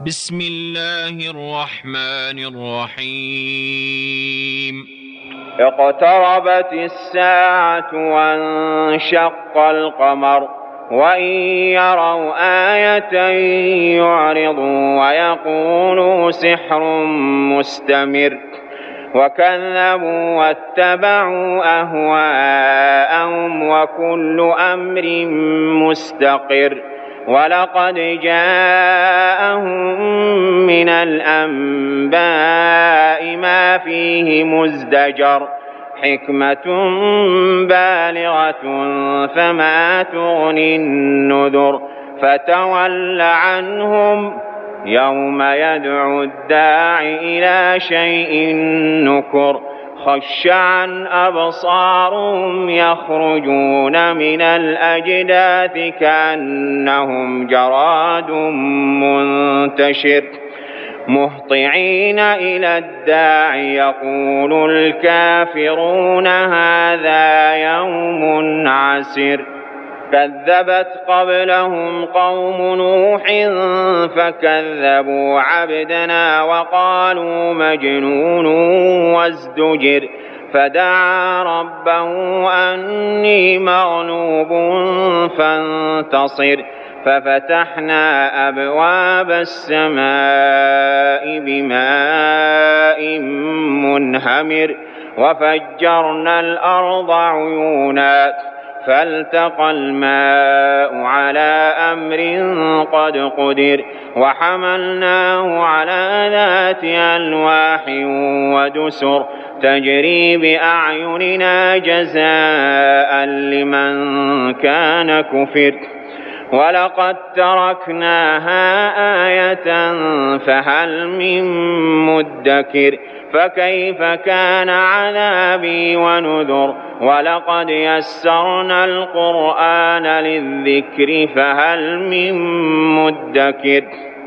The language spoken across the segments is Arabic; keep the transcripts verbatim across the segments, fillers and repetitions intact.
بسم الله الرحمن الرحيم اقتربت الساعة وانشق القمر وإن يروا آية يعرضوا ويقولوا سحر مستمر وكذبوا واتبعوا أهواءهم وكل أمر مستقر ولقد جاءهم من الأنباء ما فيه مزدجر حكمة بالغة فما تغني النذر فتول عنهم يوم يدعو الداع إلى شيء نكر خشعا أبصارهم يخرجون من الأجداث كأنهم جراد منتشر مهطعين إلى الداع يقول الكافرون هذا يوم عسر كذبت قبلهم قوم نوح فكذبوا عبدنا وقالوا مجنون وازدجر فدعا ربه أني مغلوب فانتصر ففتحنا أبواب السماء بماء منهمر وفجرنا الأرض عيونا فالتقى الماء على أمر قد قدر وحملناه على ذات ألواح ودسر تجري بأعيننا جزاء لمن كان كفر ولقد تركناها آية فهل من مدكر فكيف كان عذابي ونذر ولقد يسرنا القرآن للذكر فهل من مدكر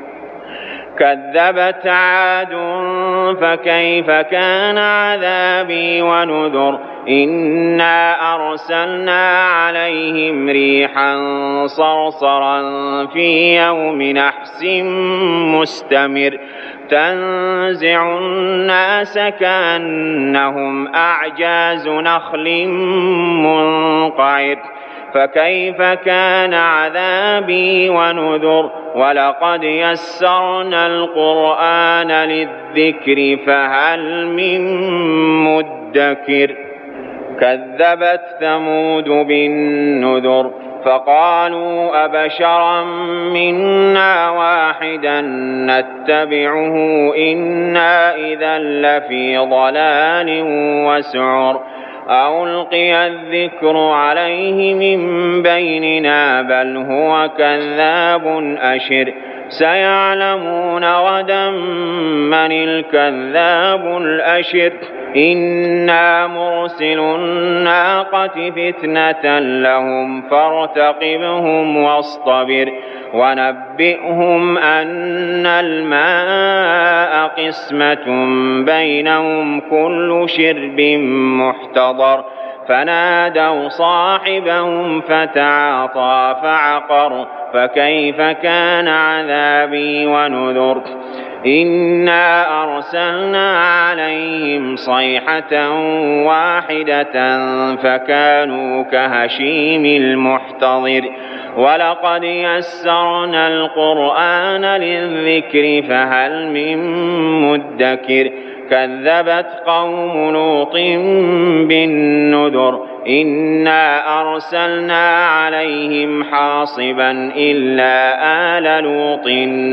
كذبت عاد فكيف كان عذابي ونذر إنا أرسلنا عليهم ريحا صرصرا في يوم نحس مستمر تنزع الناس كأنهم أعجاز نخل منقعر فكيف كان عذابي ونذر ولقد يسرنا القرآن للذكر فهل من مدكر كذبت ثمود بالنذر فقالوا أبشرا منا واحدا نتبعه إنا إذا لفي ضلال وسعر ألقي الذكر عليه من بيننا بل هو كذاب أشر سيعلمون غدا من الكذاب الأشر إنا مرسل الناقة فتنة لهم فارتقبهم واصطبر ونبئهم أن الماء قسمة بينهم كل شرب محتضر فنادوا صاحبهم فتعاطى فعقر فكيف كان عذابي ونذر إنا أرسلنا عليهم صيحة واحدة فكانوا كهشيم المحتضر ولقد يسرنا القرآن للذكر فهل من مدكر كذبت قوم لوط بالنذر إنا أرسلنا عليهم حاصبا إلا آل لوط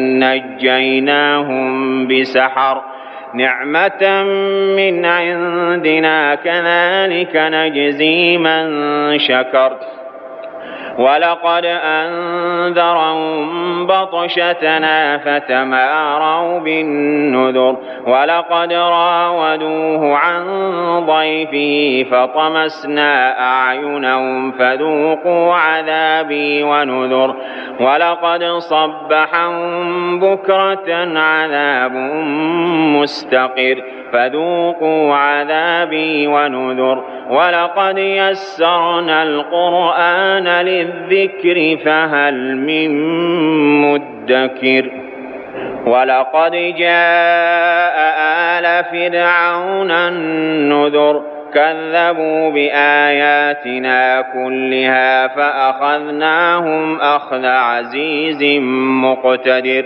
نجيناهم بسحر نعمة من عندنا كذلك نجزي من شكر ولقد أنذرهم بطشتنا فتماروا بالنذر ولقد راودوه عن ضيفه فطمسنا أعينهم فذوقوا عذابي ونذر ولقد صبحهم بكرة عذاب مستقر فذوقوا عذابي ونذر ولقد يسرنا القرآن للذكر فهل من مدكر ولقد جاء آل فرعون النذر كذبوا بآياتنا كلها فأخذناهم أخذ عزيز مقتدر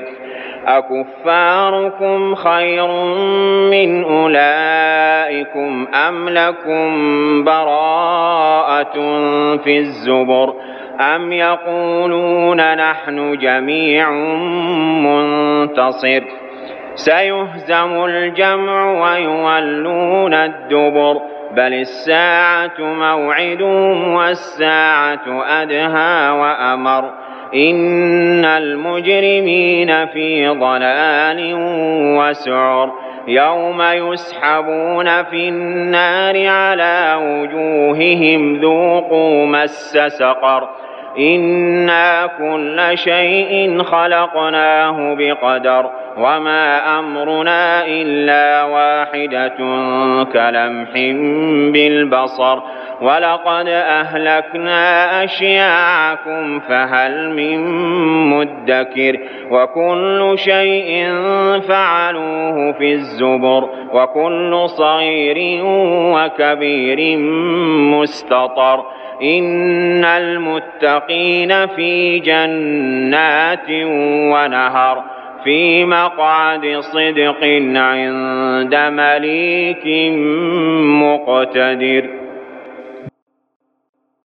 أكفاركم خير من أولئكم أم لكم براءة في الزبر أم يقولون نحن جميع منتصر سيهزم الجمع ويولون الدبر بل الساعة موعدهم والساعة أدهى وأمر إن المجرمين في ضلال وسعر يوم يسحبون في النار على وجوههم ذوقوا مس سقر إنا كل شيء خلقناه بقدر وما أمرنا إلا واحدة كلمح بالبصر ولقد أهلكنا أشياعكم فهل من مدكر وكل شيء فعلوه في الزبر وكل صغير وكبير مستطر إن المتقين في جنات ونهر في مقعد صدق عند مليك مقتدر.